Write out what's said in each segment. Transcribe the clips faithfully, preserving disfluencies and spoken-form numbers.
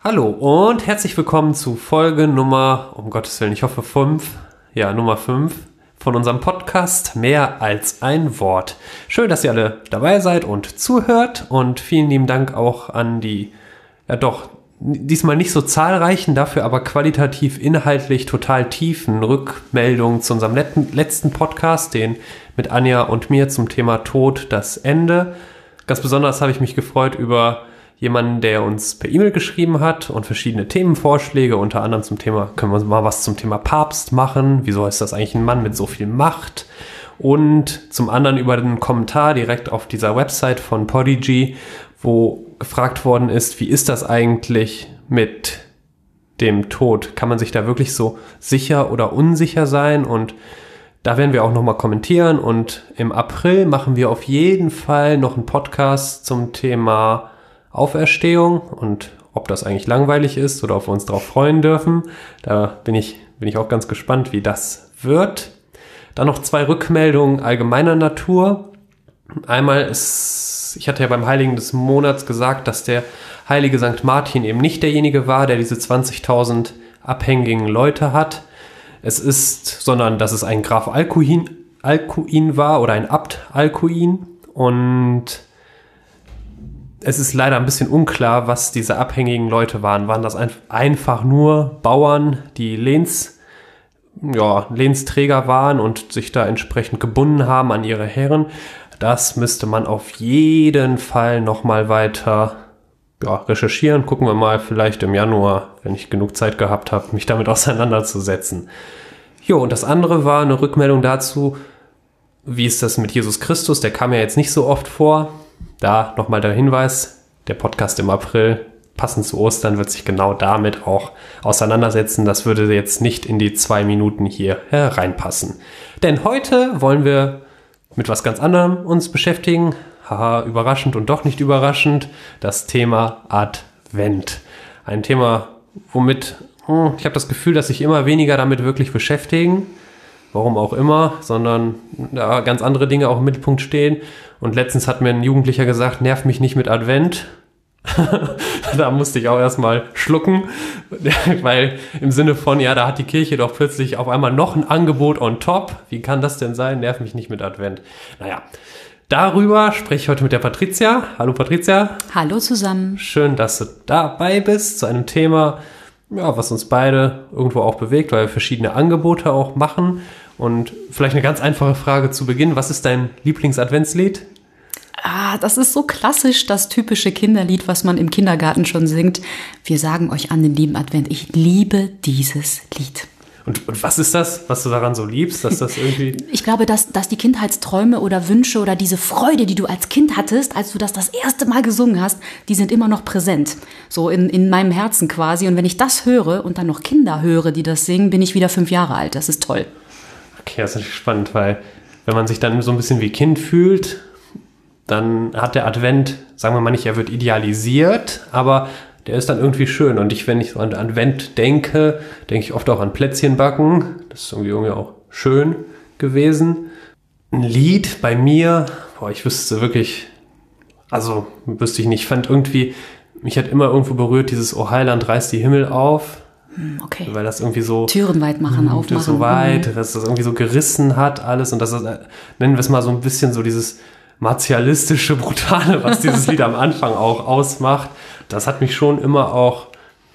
Hallo und herzlich willkommen zu Folge Nummer, um Gottes Willen, ich hoffe fünf, ja Nummer fünf von unserem Podcast Mehr als ein Wort. Schön, dass ihr alle dabei seid und zuhört und vielen lieben Dank auch an die, ja doch, diesmal nicht so zahlreichen, dafür aber qualitativ inhaltlich total tiefen Rückmeldungen zu unserem letzten Podcast, den mit Anja und mir zum Thema Tod, das Ende. Ganz besonders habe ich mich gefreut über jemanden, der uns per E-Mail geschrieben hat und verschiedene Themenvorschläge, unter anderem zum Thema, können wir mal was zum Thema Papst machen, wieso ist das eigentlich ein Mann mit so viel Macht? Und zum anderen über den Kommentar direkt auf dieser Website von Podigy, wo gefragt worden ist, wie ist das eigentlich mit dem Tod? Kann man sich da wirklich so sicher oder unsicher sein? Und da werden wir auch nochmal kommentieren und im April machen wir auf jeden Fall noch einen Podcast zum Thema Auferstehung und ob das eigentlich langweilig ist oder ob wir uns darauf freuen dürfen. Da bin ich, bin ich auch ganz gespannt, wie das wird. Dann noch zwei Rückmeldungen allgemeiner Natur. Einmal ist, ich hatte ja beim Heiligen des Monats gesagt, dass der heilige Sankt Martin eben nicht derjenige war, der diese zwanzigtausend abhängigen Leute hat. Es ist, sondern dass es ein Graf Alcuin, Alcuin war oder ein Abt Alcuin. Und es ist leider ein bisschen unklar, was diese abhängigen Leute waren. Waren das einfach nur Bauern, die Lehns, ja, Lehnsträger waren und sich da entsprechend gebunden haben an ihre Herren? Das müsste man auf jeden Fall nochmal weiter ja, recherchieren. Gucken wir mal vielleicht im Januar, wenn ich genug Zeit gehabt habe, mich damit auseinanderzusetzen. Jo, und das andere war eine Rückmeldung dazu, wie ist das mit Jesus Christus? Der kam ja jetzt nicht so oft vor. Da nochmal der Hinweis, der Podcast im April, passend zu Ostern, wird sich genau damit auch auseinandersetzen. Das würde jetzt nicht in die zwei Minuten hier hereinpassen. Denn heute wollen wir mit was ganz anderem uns beschäftigen. Haha, überraschend und doch nicht überraschend. Das Thema Advent. Ein Thema, womit hm, ich habe das Gefühl, dass sich immer weniger damit wirklich beschäftigen. Warum auch immer, sondern da ganz andere Dinge auch im Mittelpunkt stehen. Und letztens hat mir ein Jugendlicher gesagt, nerv mich nicht mit Advent. Da musste ich auch erstmal schlucken, weil im Sinne von, ja, da hat die Kirche doch plötzlich auf einmal noch ein Angebot on top. Wie kann das denn sein? Nerv mich nicht mit Advent. Naja, darüber spreche ich heute mit der Patricia. Hallo Patricia. Hallo zusammen. Schön, dass du dabei bist zu einem Thema, ja, was uns beide irgendwo auch bewegt, weil wir verschiedene Angebote auch machen. Und vielleicht eine ganz einfache Frage zu Beginn. Was ist dein Lieblings-Adventslied? Ah, das ist so klassisch, das typische Kinderlied, was man im Kindergarten schon singt. Wir sagen euch an den lieben Advent, ich liebe dieses Lied. Und, und was ist das, was du daran so liebst, dass das irgendwie... Ich glaube, dass, dass die Kindheitsträume oder Wünsche oder diese Freude, die du als Kind hattest, als du das das erste Mal gesungen hast, die sind immer noch präsent. So in, in meinem Herzen quasi. Und wenn ich das höre und dann noch Kinder höre, die das singen, bin ich wieder fünf Jahre alt. Das ist toll. Okay, das ist natürlich spannend, weil wenn man sich dann so ein bisschen wie Kind fühlt, dann hat der Advent, sagen wir mal nicht, er wird idealisiert, aber der ist dann irgendwie schön. Und ich, wenn ich so an Advent denke, denke ich oft auch an Plätzchen backen. Das ist irgendwie, irgendwie auch schön gewesen. Ein Lied bei mir, boah, ich wüsste wirklich, also wüsste ich nicht, ich fand irgendwie, mich hat immer irgendwo berührt, dieses O Heiland reißt die Himmel auf. Okay. Weil das irgendwie so... Türen weit machen, aufmachen. So weit, dass das irgendwie so gerissen hat alles. Und das ist, nennen wir es mal so ein bisschen so dieses martialistische, brutale, was dieses Lied am Anfang auch ausmacht. Das hat mich schon immer auch,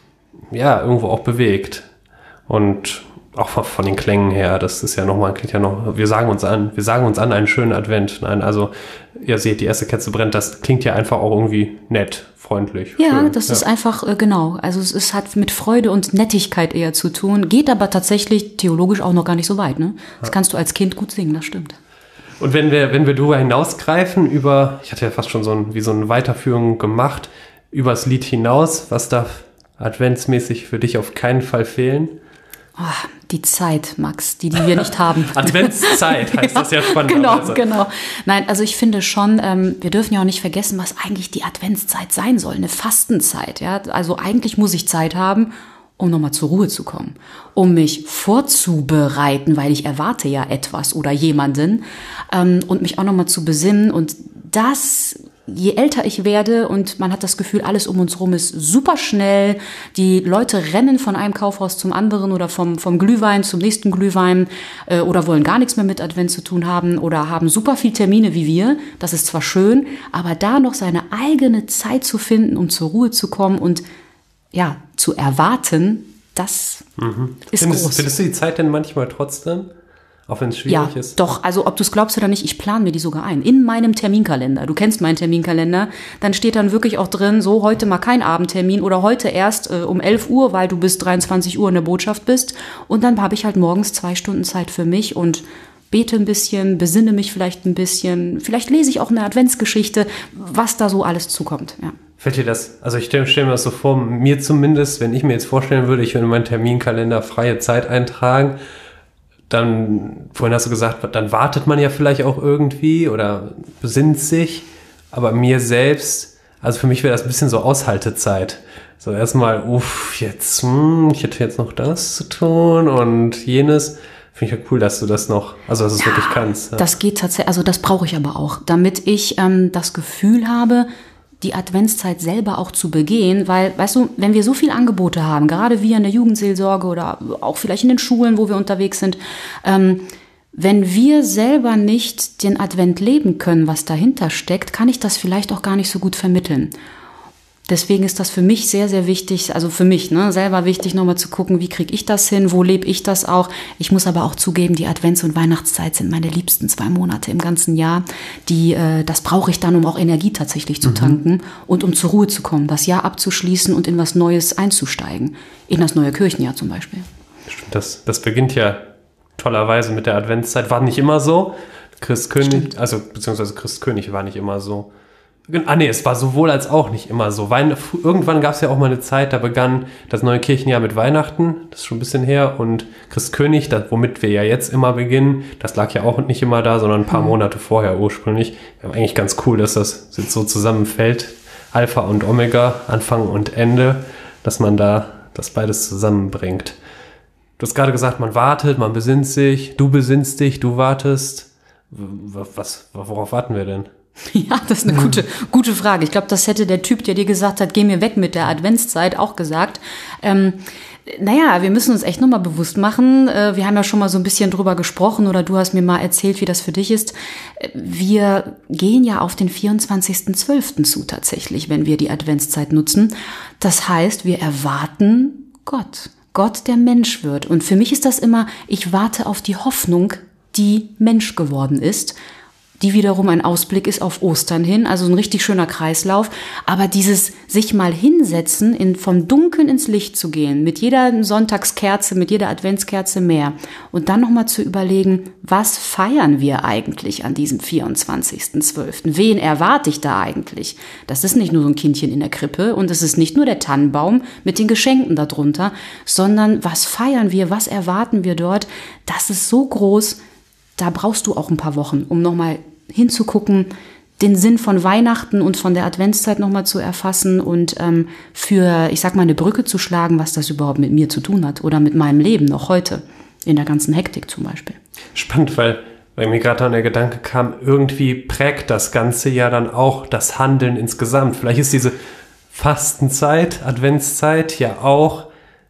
ja, irgendwo auch bewegt. Und auch von, von den Klängen her, das ist ja nochmal, klingt ja noch, wir sagen uns an, wir sagen uns an einen schönen Advent. Nein, also, ihr seht, die erste Kerze brennt, das klingt ja einfach auch irgendwie nett, freundlich. Ja, schön. das ja. ist einfach, äh, genau, also es, es hat mit Freude und Nettigkeit eher zu tun, geht aber tatsächlich theologisch auch noch gar nicht so weit, ne? Das ja. kannst du als Kind gut singen, das stimmt. Und wenn wir, wenn wir darüber hinausgreifen, über, ich hatte ja fast schon so ein, wie so eine Weiterführung gemacht, über das Lied hinaus, was darf adventsmäßig für dich auf keinen Fall fehlen? Oh, die Zeit, Max, die, die wir nicht haben. Adventszeit heißt ja, das ja spannend. Genau, genau. Nein, also ich finde schon, ähm, wir dürfen ja auch nicht vergessen, was eigentlich die Adventszeit sein soll, eine Fastenzeit. Ja? Also eigentlich muss ich Zeit haben, um nochmal zur Ruhe zu kommen, um mich vorzubereiten, weil ich erwarte ja etwas oder jemanden ähm, und mich auch nochmal zu besinnen. Und das je älter ich werde und man hat das Gefühl, alles um uns rum ist super schnell, die Leute rennen von einem Kaufhaus zum anderen oder vom, vom Glühwein zum nächsten Glühwein äh, oder wollen gar nichts mehr mit Advent zu tun haben oder haben super viel Termine wie wir. Das ist zwar schön, aber da noch seine eigene Zeit zu finden, um zur Ruhe zu kommen und ja, zu erwarten, das mhm. ist findest, groß. Findest du die Zeit denn manchmal trotzdem? Auch wenn es schwierig ja, ist? Doch, also ob du es glaubst oder nicht, ich plane mir die sogar ein. In meinem Terminkalender. Du kennst meinen Terminkalender. Dann steht dann wirklich auch drin, so heute mal kein Abendtermin oder heute erst äh, um elf Uhr, weil du bis dreiundzwanzig Uhr in der Botschaft bist. Und dann habe ich halt morgens zwei Stunden Zeit für mich und bete ein bisschen, besinne mich vielleicht ein bisschen. Vielleicht lese ich auch eine Adventsgeschichte, was da so alles zukommt. Ja. Fällt dir das, also ich stelle stell mir das so vor, mir zumindest, wenn ich mir jetzt vorstellen würde, ich würde in meinen Terminkalender freie Zeit eintragen, dann, vorhin hast du gesagt, dann wartet man ja vielleicht auch irgendwie oder besinnt sich, aber mir selbst, also für mich wäre das ein bisschen so Aushaltezeit. So erstmal, uff, jetzt, hm, ich hätte jetzt noch das zu tun und jenes. Finde ich ja cool, dass du das noch, also dass du es Ja, wirklich kannst. Ja. Das geht tatsächlich, also das brauche ich aber auch, damit ich ähm, das Gefühl habe, die Adventszeit selber auch zu begehen, weil, weißt du, wenn wir so viele Angebote haben, gerade wir in der Jugendseelsorge oder auch vielleicht in den Schulen, wo wir unterwegs sind, ähm, wenn wir selber nicht den Advent leben können, was dahinter steckt, kann ich das vielleicht auch gar nicht so gut vermitteln. Deswegen ist das für mich sehr, sehr wichtig, also für mich ne, selber wichtig, nochmal zu gucken, wie kriege ich das hin, wo lebe ich das auch. Ich muss aber auch zugeben, die Advents- und Weihnachtszeit sind meine liebsten zwei Monate im ganzen Jahr. Die, äh, das brauche ich dann, um auch Energie tatsächlich zu tanken mhm. und um zur Ruhe zu kommen, das Jahr abzuschließen und in was Neues einzusteigen. In das neue Kirchenjahr zum Beispiel. Das, das beginnt ja tollerweise mit der Adventszeit. War nicht immer so. Christkönig, Stimmt. also beziehungsweise Christkönig war nicht immer so. Ah nee, es war sowohl als auch nicht immer so. Wein, irgendwann gab es ja auch mal eine Zeit, da begann das neue Kirchenjahr mit Weihnachten, das ist schon ein bisschen her, und Christkönig, das, womit wir ja jetzt immer beginnen, das lag ja auch nicht immer da, sondern ein paar mhm. Monate vorher ursprünglich. Ja, eigentlich ganz cool, dass das jetzt so zusammenfällt, Alpha und Omega, Anfang und Ende, dass man da das beides zusammenbringt. Du hast gerade gesagt, man wartet, man besinnt sich, du besinnst dich, du wartest. Was, worauf warten wir denn? Ja, das ist eine gute, gute Frage. Ich glaube, das hätte der Typ, der dir gesagt hat, geh mir weg mit der Adventszeit, auch gesagt. Ähm, naja, wir müssen uns echt nochmal bewusst machen. Äh, wir haben ja schon mal so ein bisschen drüber gesprochen oder du hast mir mal erzählt, wie das für dich ist. Wir gehen ja auf den vierundzwanzigsten zwölften zu tatsächlich, wenn wir die Adventszeit nutzen. Das heißt, wir erwarten Gott. Gott, der Mensch wird. Und für mich ist das immer, ich warte auf die Hoffnung, die Mensch geworden ist, die wiederum ein Ausblick ist auf Ostern hin, also ein richtig schöner Kreislauf. Aber dieses sich mal hinsetzen, in, vom Dunkeln ins Licht zu gehen, mit jeder Sonntagskerze, mit jeder Adventskerze mehr und dann nochmal zu überlegen, was feiern wir eigentlich an diesem vierundzwanzigsten zwölften? Wen erwarte ich da eigentlich? Das ist nicht nur so ein Kindchen in der Krippe und es ist nicht nur der Tannenbaum mit den Geschenken darunter, sondern was feiern wir, was erwarten wir dort? Das ist so groß. Da brauchst du auch ein paar Wochen, um nochmal hinzugucken, den Sinn von Weihnachten und von der Adventszeit nochmal zu erfassen und ähm, für, ich sag mal, eine Brücke zu schlagen, was das überhaupt mit mir zu tun hat oder mit meinem Leben noch heute, in der ganzen Hektik zum Beispiel. Spannend, weil, weil mir gerade dann der Gedanke kam, irgendwie prägt das Ganze ja dann auch das Handeln insgesamt. Vielleicht ist diese Fastenzeit, Adventszeit ja auch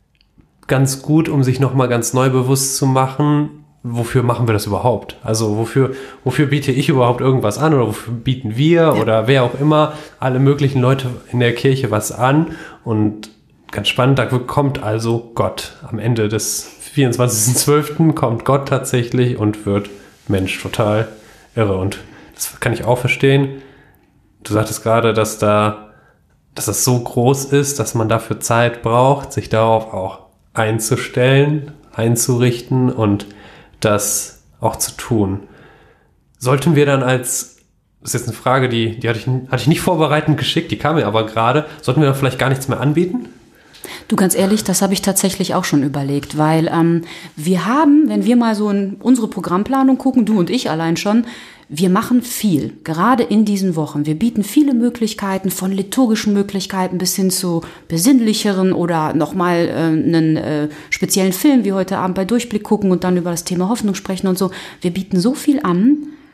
ganz gut, um sich nochmal ganz neu bewusst zu machen, wofür machen wir das überhaupt? Also wofür, wofür biete ich überhaupt irgendwas an oder wofür bieten wir ja. oder wer auch immer, alle möglichen Leute in der Kirche was an? Und ganz spannend, da kommt also Gott. Am Ende des vierundzwanzigsten zwölften kommt Gott tatsächlich und wird Mensch. Total irre. Und das kann ich auch verstehen. Du sagtest gerade, dass da, dass das so groß ist, dass man dafür Zeit braucht, sich darauf auch einzustellen, einzurichten und das auch zu tun. Sollten wir dann als, das ist jetzt eine Frage, die, die hatte ich, hatte ich nicht vorbereitend geschickt, die kam mir aber gerade, sollten wir dann vielleicht gar nichts mehr anbieten? Du, ganz ehrlich, das habe ich tatsächlich auch schon überlegt, weil ähm, wir haben, wenn wir mal so in unsere Programmplanung gucken, du und ich allein schon, wir machen viel, gerade in diesen Wochen. Wir bieten viele Möglichkeiten, von liturgischen Möglichkeiten bis hin zu besinnlicheren oder nochmal äh, einen äh, speziellen Film wie heute Abend bei Durchblick gucken und dann über das Thema Hoffnung sprechen und so. Wir bieten so viel an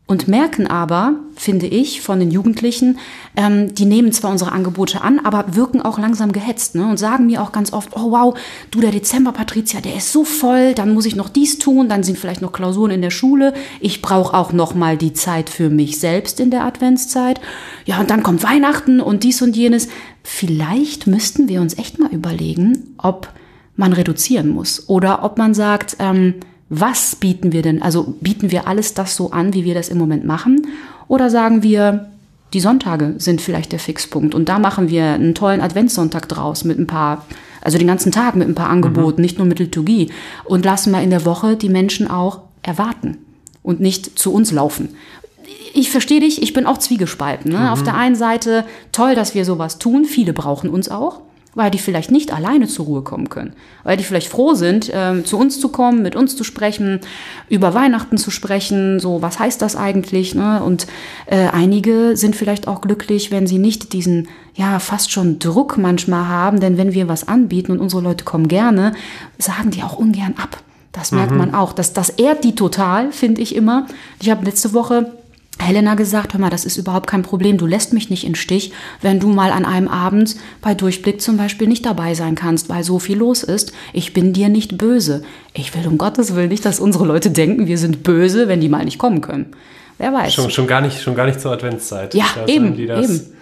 und merken aber, finde ich, von den Jugendlichen, ähm, die nehmen zwar unsere Angebote an, aber wirken auch langsam gehetzt, ne? Und sagen mir auch ganz oft, oh wow, du, der Dezember, Patricia, der ist so voll, dann muss ich noch dies tun, dann sind vielleicht noch Klausuren in der Schule, ich brauche auch noch mal die Zeit für mich selbst in der Adventszeit. Ja, und dann kommt Weihnachten und dies und jenes. Vielleicht müssten wir uns echt mal überlegen, ob man reduzieren muss oder ob man sagt, ähm, was bieten wir denn? Also bieten wir alles das so an, wie wir das im Moment machen? Oder sagen wir, die Sonntage sind vielleicht der Fixpunkt und da machen wir einen tollen Adventssonntag draus mit ein paar, also den ganzen Tag mit ein paar Angeboten, mhm. nicht nur mit Liturgie, und lassen mal in der Woche die Menschen auch erwarten und nicht zu uns laufen. Ich verstehe dich, ich bin auch zwiegespalten. Ne? Mhm. Auf der einen Seite toll, dass wir sowas tun, viele brauchen uns auch, weil die vielleicht nicht alleine zur Ruhe kommen können. Weil die vielleicht froh sind, äh, zu uns zu kommen, mit uns zu sprechen, über Weihnachten zu sprechen, so, was heißt das eigentlich? Ne? Und äh, einige sind vielleicht auch glücklich, wenn sie nicht diesen, ja, fast schon Druck manchmal haben, denn wenn wir was anbieten und unsere Leute kommen gerne, sagen die auch ungern ab. Das merkt mhm. man auch. Das, das ehrt die total, finde ich immer. Ich habe letzte Woche Helena gesagt, hör mal, das ist überhaupt kein Problem, du lässt mich nicht im Stich, wenn du mal an einem Abend bei Durchblick zum Beispiel nicht dabei sein kannst, weil so viel los ist. Ich bin dir nicht böse. Ich will um Gottes Willen nicht, dass unsere Leute denken, wir sind böse, wenn die mal nicht kommen können. Wer weiß. Schon, schon, gar, nicht, schon gar nicht zur Adventszeit. Ja, da eben, die das eben.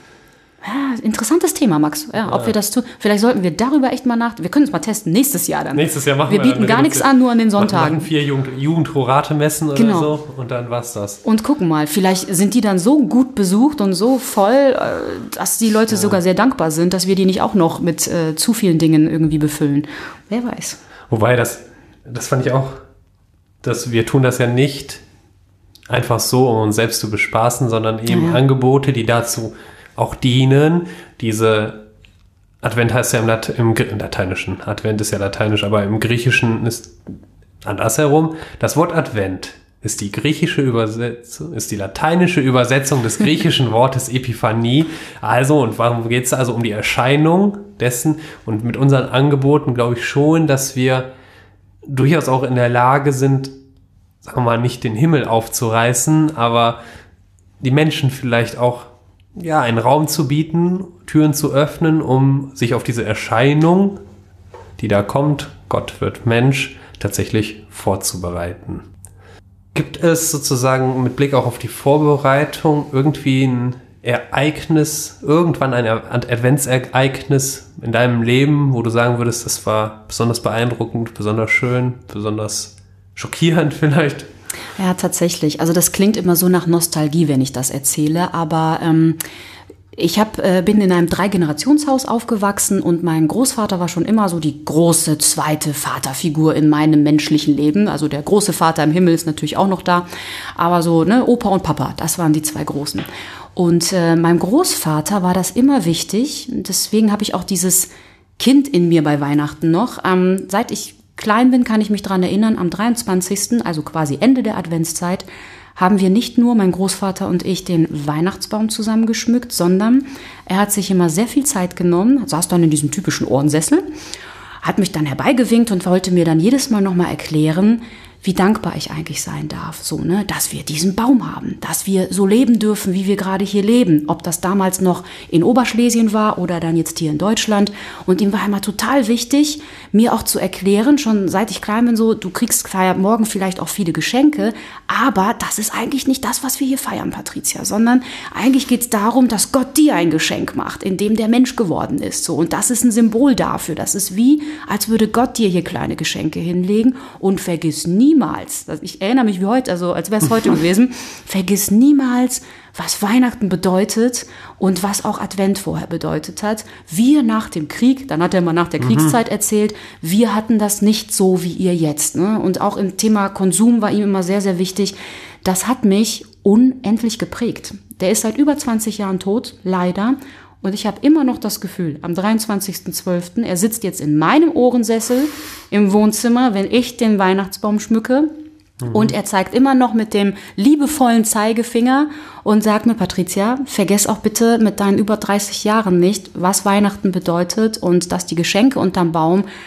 Ja, interessantes Thema, Max. Ja, ob ja. wir das tun. Vielleicht sollten wir darüber echt mal nach. Wir können es mal testen. Nächstes Jahr dann. Nächstes Jahr machen wir. Wir bieten gar nichts an, nur an den Sonntagen. Machen vier Jugend, Jugendhorate-Messen oder genau. so und dann war's das. Und gucken mal, vielleicht sind die dann so gut besucht und so voll, dass die Leute ja. sogar sehr dankbar sind, dass wir die nicht auch noch mit äh, zu vielen Dingen irgendwie befüllen. Wer weiß. Wobei, das, das fand ich auch, dass wir tun das ja nicht einfach so, um uns selbst zu bespaßen, sondern eben ja. Angebote, die dazu auch dienen, diese Advent heißt ja im, Lat- im, im Lateinischen, Advent ist ja lateinisch, aber im Griechischen ist andersherum. Das Wort Advent ist die griechische Übersetzung, ist die lateinische Übersetzung des griechischen Wortes Epiphanie. Also, und warum geht es also um die Erscheinung dessen? Und mit unseren Angeboten glaube ich schon, dass wir durchaus auch in der Lage sind, sagen wir mal, nicht den Himmel aufzureißen, aber die Menschen vielleicht auch ja, einen Raum zu bieten, Türen zu öffnen, um sich auf diese Erscheinung, die da kommt, Gott wird Mensch, tatsächlich vorzubereiten. Gibt es sozusagen mit Blick auch auf die Vorbereitung irgendwie ein Ereignis, irgendwann ein Adventsereignis in deinem Leben, wo du sagen würdest, das war besonders beeindruckend, besonders schön, besonders schockierend vielleicht? Ja, tatsächlich. Also das klingt immer so nach Nostalgie, wenn ich das erzähle, aber ähm, ich hab, äh, bin in einem Drei-Generationshaus aufgewachsen und mein Großvater war schon immer so die große zweite Vaterfigur in meinem menschlichen Leben. Also der große Vater im Himmel ist natürlich auch noch da, aber so ne, Opa und Papa, das waren die zwei Großen. Und äh, meinem Großvater war das immer wichtig, deswegen habe ich auch dieses Kind in mir bei Weihnachten noch. Ähm, seit ich klein bin, kann ich mich daran erinnern, am dreiundzwanzigsten, also quasi Ende der Adventszeit, haben wir nicht nur, mein Großvater und ich, den Weihnachtsbaum zusammen geschmückt, sondern er hat sich immer sehr viel Zeit genommen, saß dann in diesem typischen Ohrensessel, hat mich dann herbeigewinkt und wollte mir dann jedes Mal nochmal erklären, wie dankbar ich eigentlich sein darf, so, ne, dass wir diesen Baum haben, dass wir so leben dürfen, wie wir gerade hier leben, ob das damals noch in Oberschlesien war oder dann jetzt hier in Deutschland. Und ihm war immer total wichtig, mir auch zu erklären, schon seit ich klein bin, so, du kriegst morgen vielleicht auch viele Geschenke, aber das ist eigentlich nicht das, was wir hier feiern, Patricia, sondern eigentlich geht es darum, dass Gott dir ein Geschenk macht, in dem der Mensch geworden ist, so, und das ist ein Symbol dafür, das ist wie, als würde Gott dir hier kleine Geschenke hinlegen, und vergiss nie, Niemals, ich erinnere mich wie heute, also als wäre es heute gewesen, vergiss niemals, was Weihnachten bedeutet und was auch Advent vorher bedeutet hat. Wir nach dem Krieg, dann hat er mal nach der Kriegszeit erzählt, wir hatten das nicht so wie ihr jetzt. Ne? Und auch im Thema Konsum war ihm immer sehr, sehr wichtig. Das hat mich unendlich geprägt. Der ist seit über zwanzig Jahren tot, leider. Und ich habe immer noch das Gefühl, am dreiundzwanzigsten zwölften, er sitzt jetzt in meinem Ohrensessel im Wohnzimmer, wenn ich den Weihnachtsbaum schmücke. Mhm. Und er zeigt immer noch mit dem liebevollen Zeigefinger und sagt mir, Patricia, vergess auch bitte mit deinen über dreißig Jahren nicht, was Weihnachten bedeutet und dass die Geschenke unterm Baum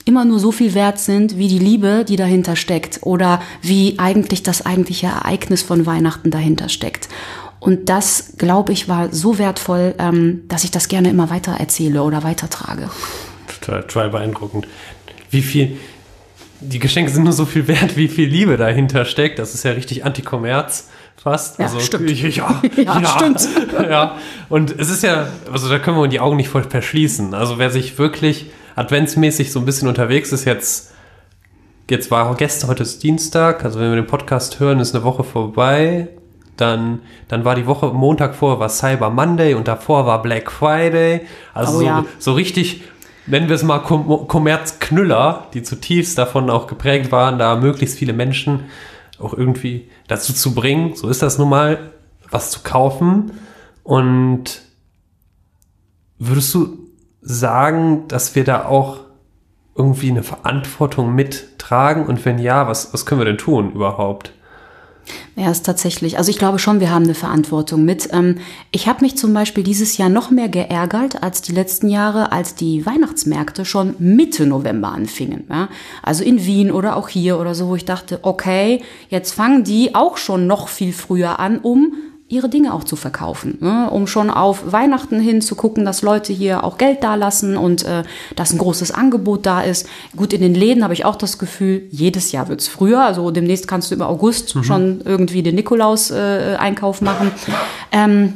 immer nur so viel wert sind, wie die Liebe, die dahinter steckt oder wie eigentlich das eigentliche Ereignis von Weihnachten dahinter steckt. Und das, glaube ich, war so wertvoll, ähm, dass ich das gerne immer weiter erzähle oder weitertrage. Total, total beeindruckend. Wie viel, die Geschenke sind nur so viel wert, wie viel Liebe dahinter steckt. Das ist ja richtig Anti-Kommerz fast. Ja, also, stimmt. Ja, ja, ja, ja, stimmt. Ja. Und es ist ja, also da können wir die Augen nicht voll verschließen. Also wer sich wirklich adventsmäßig so ein bisschen unterwegs ist, jetzt, jetzt war gestern, heute ist Dienstag, also wenn wir den Podcast hören, ist eine Woche vorbei. Dann, dann war die Woche, Montag vorher war Cyber Monday und davor war Black Friday. Also Oh, so, ja. so richtig, nennen wir es mal Kom- Kommerzknüller, die zutiefst davon auch geprägt waren, da möglichst viele Menschen auch irgendwie dazu zu bringen, so ist das nun mal, was zu kaufen. Und würdest du sagen, dass wir da auch irgendwie eine Verantwortung mittragen? Und wenn ja, was, was können wir denn tun überhaupt? Ja, ist tatsächlich. Also ich glaube schon, wir haben eine Verantwortung mit. Ähm, ich habe mich zum Beispiel dieses Jahr noch mehr geärgert als die letzten Jahre, als die Weihnachtsmärkte schon Mitte November anfingen. Ja? Also in Wien oder auch hier oder so, wo ich dachte, okay, jetzt fangen die auch schon noch viel früher an, um ihre Dinge auch zu verkaufen, ne? Um schon auf Weihnachten hin zu gucken, dass Leute hier auch Geld dalassen und äh, dass ein großes Angebot da ist. Gut, in den Läden habe ich auch das Gefühl, jedes Jahr wird's früher. Also demnächst kannst du im August mhm. schon irgendwie den Nikolaus-Einkauf äh, machen. Ähm,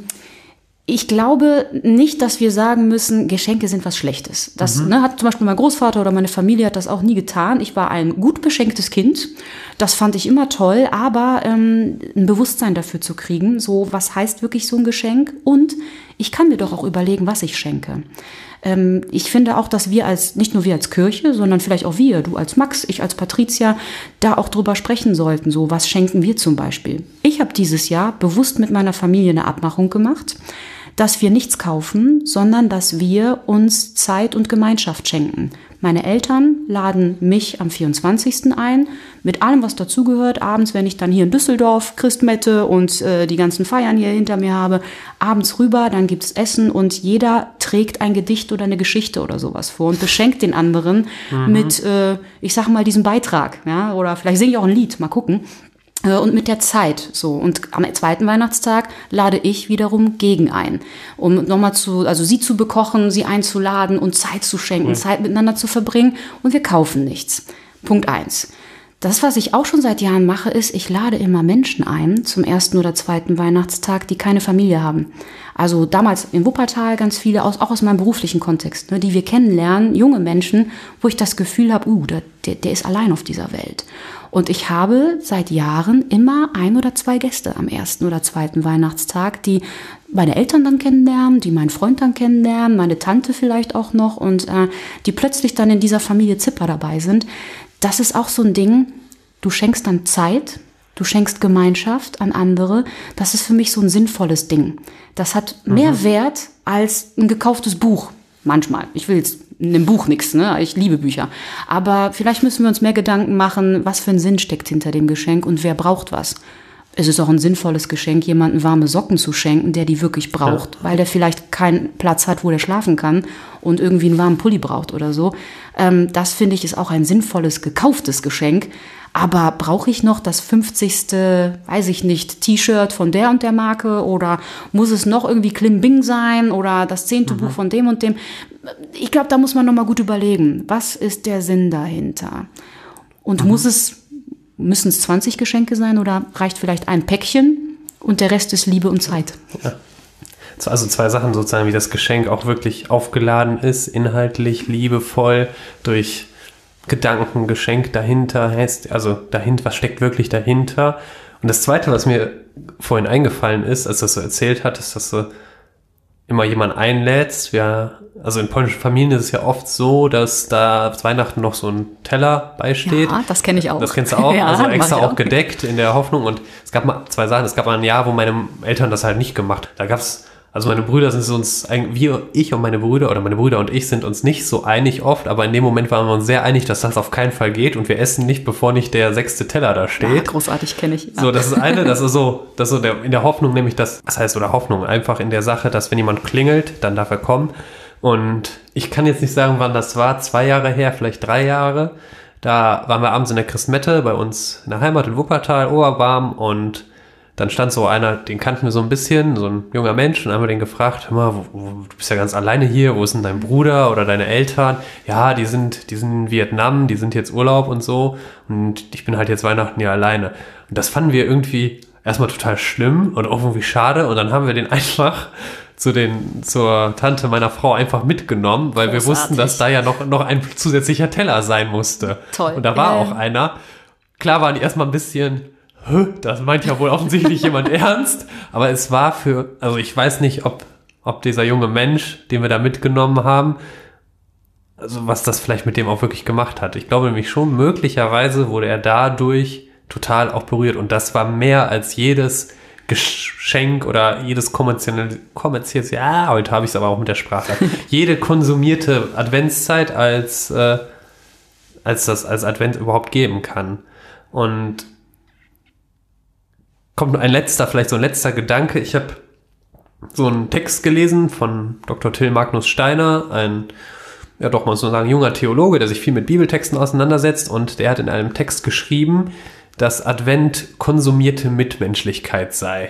Ich glaube nicht, dass wir sagen müssen, Geschenke sind was Schlechtes. Das mhm. ne, hat zum Beispiel mein Großvater oder meine Familie hat das auch nie getan. Ich war ein gut beschenktes Kind. Das fand ich immer toll, aber ähm, ein Bewusstsein dafür zu kriegen, so was heißt wirklich so ein Geschenk? Und ich kann mir doch auch überlegen, was ich schenke. Ähm, ich finde auch, dass wir als, nicht nur wir als Kirche, sondern vielleicht auch wir, du als Max, ich als Patricia, da auch drüber sprechen sollten. So, was schenken wir zum Beispiel? Ich habe dieses Jahr bewusst mit meiner Familie eine Abmachung gemacht, dass wir nichts kaufen, sondern dass wir uns Zeit und Gemeinschaft schenken. Meine Eltern laden mich am vierundzwanzigsten ein, mit allem, was dazugehört. Abends, wenn ich dann hier in Düsseldorf Christmette und äh, die ganzen Feiern hier hinter mir habe, abends rüber, dann gibt's Essen und jeder trägt ein Gedicht oder eine Geschichte oder sowas vor und beschenkt den anderen mhm. mit, äh, ich sag mal, diesem Beitrag. Ja? Oder vielleicht singe ich auch ein Lied, mal gucken. Und mit der Zeit so. Und am zweiten Weihnachtstag lade ich wiederum gegen ein, um nochmal zu, also sie zu bekochen, sie einzuladen und Zeit zu schenken, mhm. Zeit miteinander zu verbringen. Und wir kaufen nichts. Punkt eins. Das, was ich auch schon seit Jahren mache, ist, ich lade immer Menschen ein zum ersten oder zweiten Weihnachtstag, die keine Familie haben. Also damals in Wuppertal ganz viele, aus, auch aus meinem beruflichen Kontext, ne, die wir kennenlernen, junge Menschen, wo ich das Gefühl habe, uh, der, der ist allein auf dieser Welt. Und ich habe seit Jahren immer ein oder zwei Gäste am ersten oder zweiten Weihnachtstag, die meine Eltern dann kennenlernen, die meinen Freund dann kennenlernen, meine Tante vielleicht auch noch und äh, die plötzlich dann in dieser Familie Zipper dabei sind. Das ist auch so ein Ding, du schenkst dann Zeit, du schenkst Gemeinschaft an andere. Das ist für mich so ein sinnvolles Ding. Das hat mehr mhm. Wert als ein gekauftes Buch. Manchmal. Ich will jetzt in dem Buch nichts, ne? Ich liebe Bücher. Aber vielleicht müssen wir uns mehr Gedanken machen, was für ein Sinn steckt hinter dem Geschenk und wer braucht was. Es ist auch ein sinnvolles Geschenk, jemandem warme Socken zu schenken, der die wirklich braucht, ja. weil der vielleicht keinen Platz hat, wo der schlafen kann und irgendwie einen warmen Pulli braucht oder so. Ähm, das finde ich ist auch ein sinnvolles, gekauftes Geschenk. Aber brauche ich noch das fünfzigste, weiß ich nicht, T-Shirt von der und der Marke oder muss es noch irgendwie Klimbing sein oder das zehnte mhm. Buch von dem und dem? Ich glaube, da muss man nochmal gut überlegen, was ist der Sinn dahinter? Und mhm. muss es, müssen es zwanzig Geschenke sein oder reicht vielleicht ein Päckchen und der Rest ist Liebe und Zeit? Ja. Also zwei Sachen sozusagen, wie das Geschenk auch wirklich aufgeladen ist, inhaltlich, liebevoll, durch Gedanken, Geschenk dahinter heißt, also dahinter, was steckt wirklich dahinter? Und das Zweite, was mir vorhin eingefallen ist, als du das so erzählt hattest, dass du immer jemanden einlädst. Ja, also in polnischen Familien ist es ja oft so, dass da zu Weihnachten noch so ein Teller beisteht. Ja, das kenne ich auch. Das kennst du auch, ja, also extra auch, auch gedeckt in der Hoffnung. Und es gab mal zwei Sachen. Es gab mal ein Jahr, wo meine Eltern das halt nicht gemacht. Da gab's Also meine Brüder sind uns, wir, ich und meine Brüder oder meine Brüder und ich sind uns nicht so einig oft, aber in dem Moment waren wir uns sehr einig, dass das auf keinen Fall geht und wir essen nicht, bevor nicht der sechste Teller da steht. Ja, großartig, kenne ich. Ja. So, das ist eine, das ist so, das ist so der, in der Hoffnung, nämlich das, was heißt oder Hoffnung, einfach in der Sache, dass wenn jemand klingelt, dann darf er kommen. Und ich kann jetzt nicht sagen, wann das war, zwei Jahre her, vielleicht drei Jahre. Da waren wir abends in der Christmette bei uns in der Heimat in Wuppertal, Oberbarm, und dann stand so einer, den kannten wir so ein bisschen, so ein junger Mensch, und haben wir den gefragt, hör mal, wo, wo, du bist ja ganz alleine hier, wo ist denn dein Bruder oder deine Eltern? Ja, die sind, die sind in Vietnam, die sind jetzt Urlaub und so, und ich bin halt jetzt Weihnachten hier alleine. Und das fanden wir irgendwie erstmal total schlimm und auch irgendwie schade, und dann haben wir den einfach zu den, zur Tante meiner Frau einfach mitgenommen, weil Großartig. Wir wussten, dass da ja noch, noch ein zusätzlicher Teller sein musste. Toll. Und da war ja. auch einer. Klar waren die erstmal ein bisschen, das meint ja wohl offensichtlich jemand ernst, aber es war für, also ich weiß nicht, ob, ob dieser junge Mensch, den wir da mitgenommen haben, also was das vielleicht mit dem auch wirklich gemacht hat. Ich glaube nämlich schon, möglicherweise wurde er dadurch total auch berührt, und das war mehr als jedes Geschenk oder jedes kommerzielle, kommerzielle, ja, heute habe ich es aber auch mit der Sprache, jede konsumierte Adventszeit als, äh, als das als Advent überhaupt geben kann. Und kommt nur ein letzter, vielleicht so ein letzter Gedanke. Ich habe so einen Text gelesen von Doktor Till Magnus Steiner, ein, ja doch, man muss nur sagen, junger Theologe, der sich viel mit Bibeltexten auseinandersetzt, und der hat in einem Text geschrieben, dass Advent konsumierte Mitmenschlichkeit sei.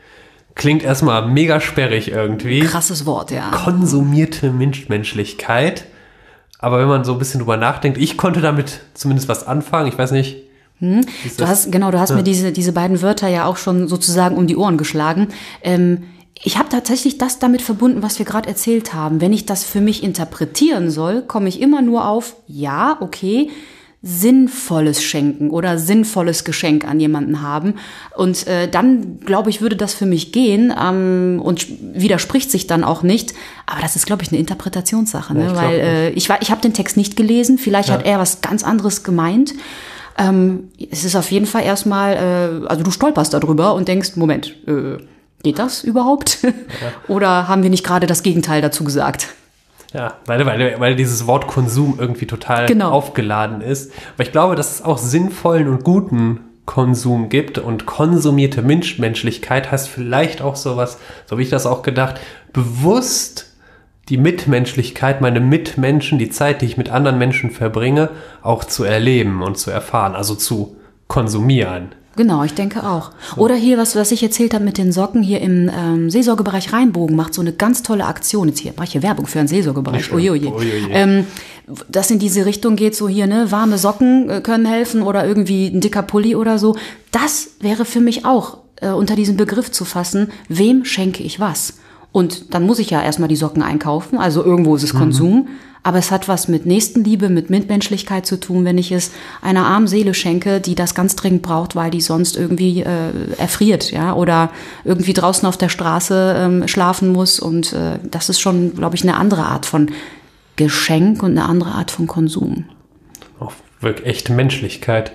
Klingt erstmal mega sperrig irgendwie. Krasses Wort, ja. Konsumierte Mitmenschlichkeit. Aber wenn man so ein bisschen drüber nachdenkt, ich konnte damit zumindest was anfangen. Ich weiß nicht. Hm. Du hast, genau, du hast ja. mir diese, diese beiden Wörter ja auch schon sozusagen um die Ohren geschlagen. Ähm, ich habe tatsächlich das damit verbunden, was wir gerade erzählt haben. Wenn ich das für mich interpretieren soll, komme ich immer nur auf, ja, okay, sinnvolles Schenken oder sinnvolles Geschenk an jemanden haben. Und äh, dann, glaube ich, würde das für mich gehen ähm, und widerspricht sich dann auch nicht. Aber das ist, glaube ich, eine Interpretationssache. Ne? Ja, ich Weil äh, ich, ich habe den Text nicht gelesen. Vielleicht ja. hat er was ganz anderes gemeint. Ähm, es ist auf jeden Fall erstmal, äh, also du stolperst darüber und denkst, Moment, äh, geht das überhaupt? Ja. Oder haben wir nicht gerade das Gegenteil dazu gesagt? Ja, weil, weil, weil dieses Wort Konsum irgendwie total genau. aufgeladen ist. Aber ich glaube, dass es auch sinnvollen und guten Konsum gibt, und konsumierte Menschlichkeit heißt vielleicht auch sowas, so habe ich das auch gedacht, bewusst die Mitmenschlichkeit, meine Mitmenschen, die Zeit, die ich mit anderen Menschen verbringe, auch zu erleben und zu erfahren, also zu konsumieren. Genau, ich denke auch. Oder hier, was, was ich erzählt habe mit den Socken, hier im ähm, Seelsorgebereich Rheinbogen macht so eine ganz tolle Aktion. Jetzt hier mache ich hier Werbung für einen Seelsorgebereich. Oje, oje. Oje. Ähm, das in diese Richtung geht, so hier, ne, warme Socken äh, können helfen oder irgendwie ein dicker Pulli oder so. Das wäre für mich auch äh, unter diesen Begriff zu fassen, wem schenke ich was? Und dann muss ich ja erstmal die Socken einkaufen, also irgendwo ist es Konsum. Mhm. Aber es hat was mit Nächstenliebe, mit Mitmenschlichkeit zu tun, wenn ich es einer armen Seele schenke, die das ganz dringend braucht, weil die sonst irgendwie äh, erfriert, ja, oder irgendwie draußen auf der Straße ähm, schlafen muss. Und äh, das ist schon, glaube ich, eine andere Art von Geschenk und eine andere Art von Konsum. Auch wirklich echte Menschlichkeit.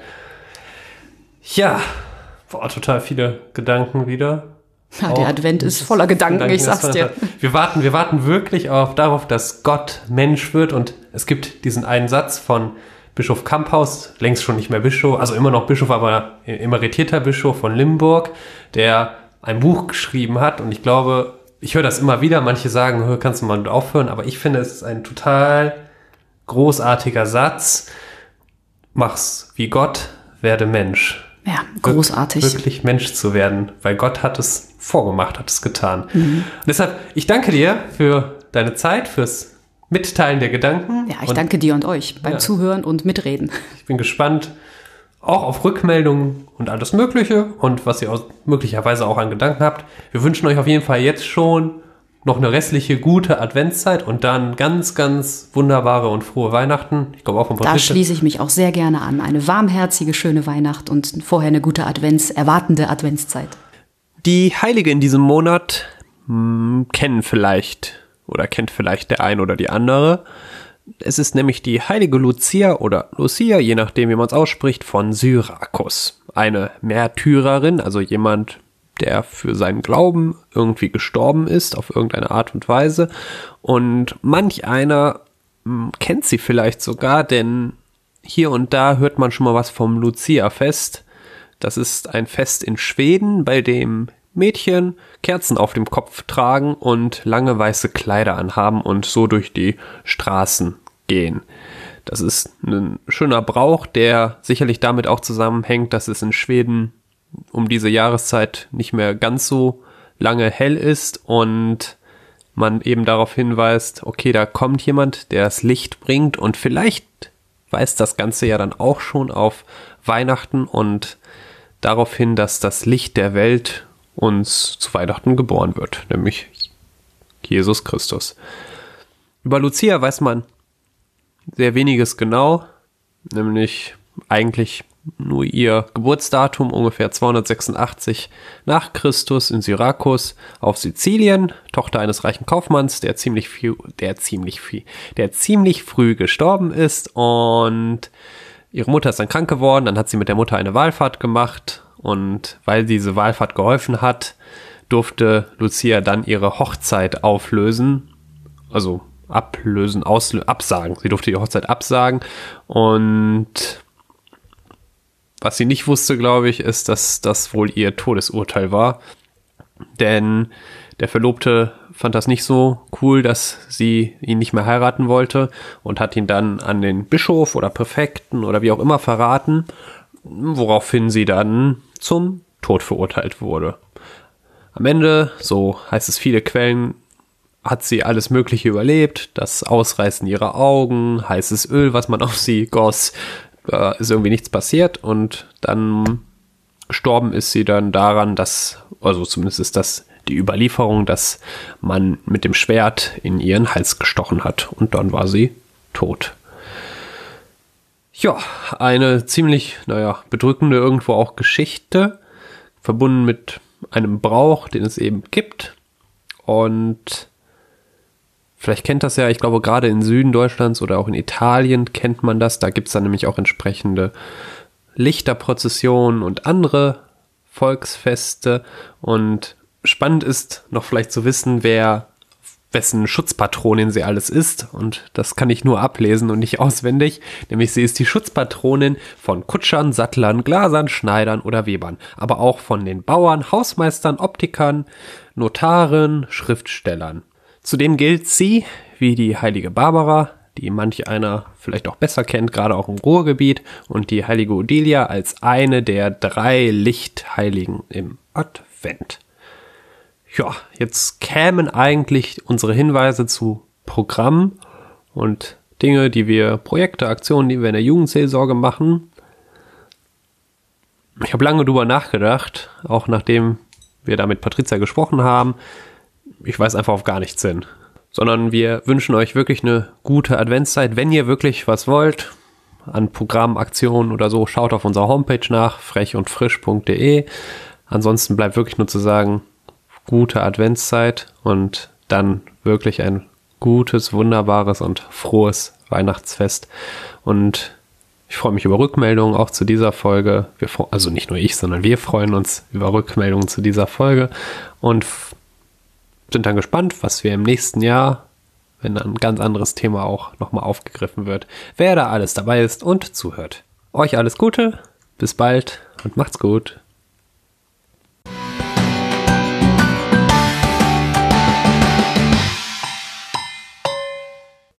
Ja, boah, total viele Gedanken wieder. Ja, der Advent ist voller Gedanken, Gedanken ich sag's dir. Wir warten, wir warten wirklich auf, darauf, dass Gott Mensch wird, und es gibt diesen einen Satz von Bischof Kamphaus, längst schon nicht mehr Bischof, also immer noch Bischof, aber emeritierter Bischof von Limburg, der ein Buch geschrieben hat, und ich glaube, ich höre das immer wieder, manche sagen, kannst du mal aufhören, aber ich finde, es ist ein total großartiger Satz. Mach's wie Gott, werde Mensch. Ja, großartig. Wir, wirklich Mensch zu werden, weil Gott hat es vorgemacht, hat es getan. Mhm. Und deshalb, ich danke dir für deine Zeit, fürs Mitteilen der Gedanken. Ja, ich und, danke dir und euch beim ja. Zuhören und Mitreden. Ich bin gespannt auch auf Rückmeldungen und alles Mögliche und was ihr auch möglicherweise auch an Gedanken habt. Wir wünschen euch auf jeden Fall jetzt schon noch eine restliche gute Adventszeit und dann ganz, ganz wunderbare und frohe Weihnachten. Ich glaube auch von Da schließe ich mich auch sehr gerne an. Eine warmherzige, schöne Weihnacht und vorher eine gute Advents, erwartende Adventszeit. Die Heilige in diesem Monat mh, kennen vielleicht oder kennt vielleicht der ein oder die andere. Es ist nämlich die heilige Lucia oder Lucia, je nachdem wie man es ausspricht, von Syrakus. Eine Märtyrerin, also jemand, der für seinen Glauben irgendwie gestorben ist, auf irgendeine Art und Weise. Und manch einer mh, kennt sie vielleicht sogar, denn hier und da hört man schon mal was vom Lucia-Fest. Das ist ein Fest in Schweden, bei dem Mädchen Kerzen auf dem Kopf tragen und lange weiße Kleider anhaben und so durch die Straßen gehen. Das ist ein schöner Brauch, der sicherlich damit auch zusammenhängt, dass es in Schweden um diese Jahreszeit nicht mehr ganz so lange hell ist und man eben darauf hinweist, okay, da kommt jemand, der das Licht bringt, und vielleicht weist das Ganze ja dann auch schon auf Weihnachten und darauf hin, dass das Licht der Welt uns zu Weihnachten geboren wird, nämlich Jesus Christus. Über Lucia weiß man sehr weniges genau, nämlich eigentlich nur ihr Geburtsdatum, ungefähr zweihundertsechsundachtzig nach Christus in Syrakus auf Sizilien, Tochter eines reichen Kaufmanns, der ziemlich viel, der ziemlich viel, der ziemlich früh gestorben ist, und ihre Mutter ist dann krank geworden. Dann hat sie mit der Mutter eine Wallfahrt gemacht, und weil diese Wallfahrt geholfen hat, durfte Lucia dann ihre Hochzeit auflösen, also ablösen, auslö- absagen. Sie durfte die Hochzeit absagen, und was sie nicht wusste, glaube ich, ist, dass das wohl ihr Todesurteil war. Denn der Verlobte fand das nicht so cool, dass sie ihn nicht mehr heiraten wollte, und hat ihn dann an den Bischof oder Präfekten oder wie auch immer verraten, woraufhin sie dann zum Tod verurteilt wurde. Am Ende, so heißt es viele Quellen, hat sie alles Mögliche überlebt. Das Ausreißen ihrer Augen, heißes Öl, was man auf sie goss, da ist irgendwie nichts passiert, und dann gestorben ist sie dann daran, dass, also zumindest ist das die Überlieferung, dass man mit dem Schwert in ihren Hals gestochen hat, und dann war sie tot. Ja, eine ziemlich, naja, bedrückende irgendwo auch Geschichte, verbunden mit einem Brauch, den es eben gibt, und vielleicht kennt das ja, ich glaube gerade im Süden Deutschlands oder auch in Italien kennt man das. Da gibt es dann nämlich auch entsprechende Lichterprozessionen und andere Volksfeste. Und spannend ist noch vielleicht zu wissen, wer wessen Schutzpatronin sie alles ist. Und das kann ich nur ablesen und nicht auswendig. Nämlich sie ist die Schutzpatronin von Kutschern, Sattlern, Glasern, Schneidern oder Webern. Aber auch von den Bauern, Hausmeistern, Optikern, Notaren, Schriftstellern. Zudem gilt sie, wie die heilige Barbara, die manch einer vielleicht auch besser kennt, gerade auch im Ruhrgebiet, und die heilige Odilia als eine der drei Lichtheiligen im Advent. Ja, jetzt kämen eigentlich unsere Hinweise zu Programmen und Dinge, die wir, Projekte, Aktionen, die wir in der Jugendseelsorge machen. Ich habe lange drüber nachgedacht, auch nachdem wir da mit Patricia gesprochen haben. Ich weiß einfach auf gar nichts hin. Sondern wir wünschen euch wirklich eine gute Adventszeit. Wenn ihr wirklich was wollt, an Programmen, Aktionen oder so, schaut auf unserer Homepage nach, frech und frisch punkt de. Ansonsten bleibt wirklich nur zu sagen, gute Adventszeit und dann wirklich ein gutes, wunderbares und frohes Weihnachtsfest. Und ich freue mich über Rückmeldungen auch zu dieser Folge. Wir, also nicht nur ich, sondern wir freuen uns über Rückmeldungen zu dieser Folge und sind dann gespannt, was wir im nächsten Jahr, wenn ein ganz anderes Thema auch nochmal aufgegriffen wird, wer da alles dabei ist und zuhört. Euch alles Gute, bis bald und macht's gut.